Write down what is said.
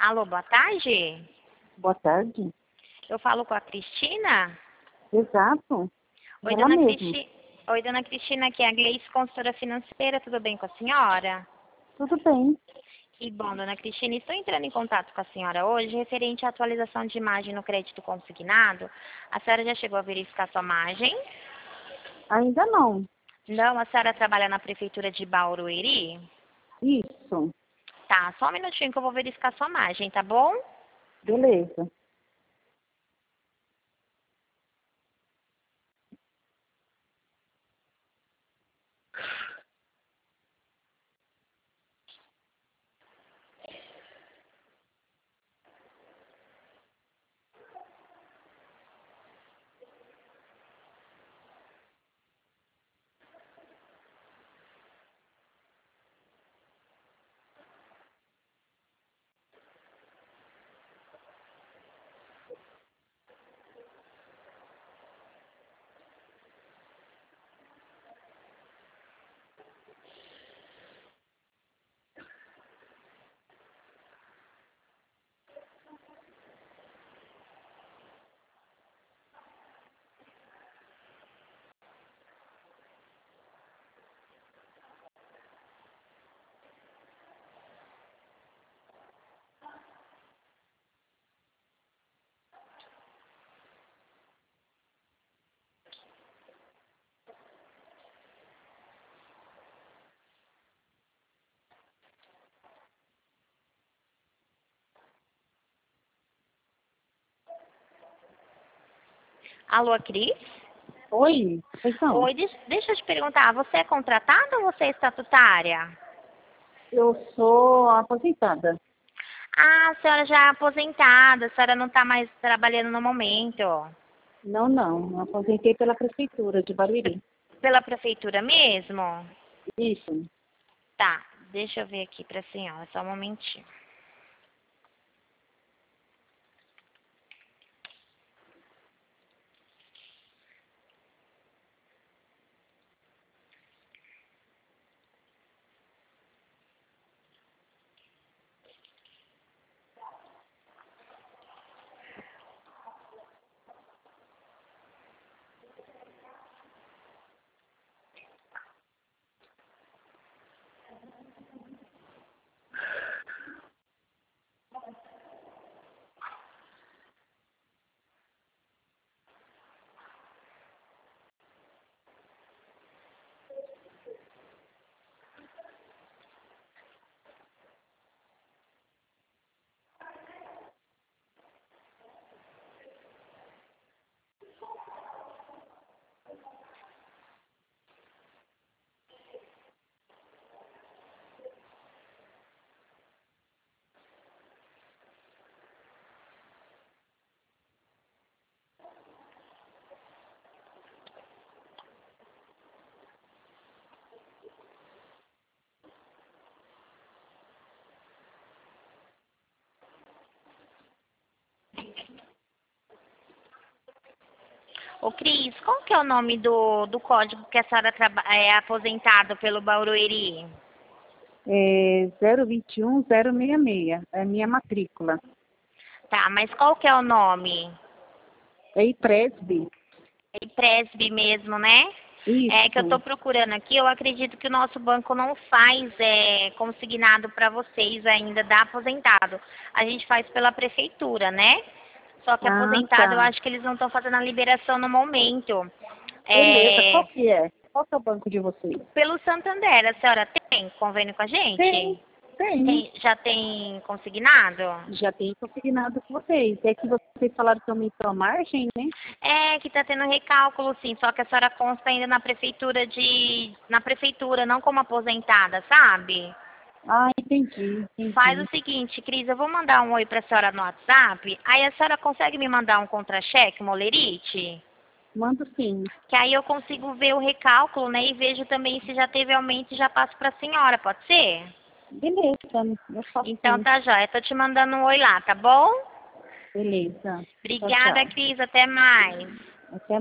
Alô, boa tarde. Boa tarde. Eu falo com a Cristina? Exato. Oi, Ela dona mesma. Cristina. Oi, dona Cristina, aqui é a Gleice, consultora financeira. Tudo bem com a senhora? Tudo bem. Que bom, dona Cristina. Estou entrando em contato com a senhora hoje referente à atualização de imagem no crédito consignado. A senhora já chegou a verificar sua imagem? Ainda não. Não, a senhora trabalha na prefeitura de Barueri? Isso. Tá, só um minutinho que eu vou verificar sua imagem, tá bom? Beleza. Alô, Cris? Oi. Pois não. Oi, deixa eu te perguntar, você é contratada ou você é estatutária? Eu sou aposentada. Ah, a senhora já é aposentada, a senhora não está mais trabalhando no momento. Não, não. Eu aposentei pela prefeitura de Barueri. Pela prefeitura mesmo? Isso. Tá, deixa eu ver aqui para a senhora, só um momentinho. Ô, Cris, qual que é o nome do código que a senhora é aposentada pelo Barueri? É 021066. É a minha matrícula. Tá, mas qual que é o nome? É IPRESB. É Presby mesmo, né? É que eu estou Isso. procurando aqui, eu acredito que o nosso banco não faz consignado para vocês ainda da aposentado. A gente faz pela prefeitura, né? Só que Ah, aposentado eu tá. acho que eles não estão fazendo a liberação no momento. Beleza. É, Qual que é? Qual que é o banco de vocês? pelo Santander, a senhora tem convênio com a Tem. gente? Tem. Já tem consignado? Já tem consignado com vocês. É que vocês falaram que aumentou a margem, né? É, que está tendo recálculo, sim, só que a senhora consta ainda na prefeitura, não como aposentada, sabe? Ah, entendi, Faz o entendi. seguinte, Cris, eu vou mandar um oi para a senhora no WhatsApp, aí a senhora consegue me mandar um contra-cheque, uma olerite? Mando sim. Que aí eu consigo ver o recálculo, né, e vejo também se já teve aumento e já passo para a senhora, pode ser? Beleza, eu faço Então sim. tá jóia, tô te mandando um oi lá, tá bom? Beleza. Tchau, Obrigada, tchau. Cris, até mais. Até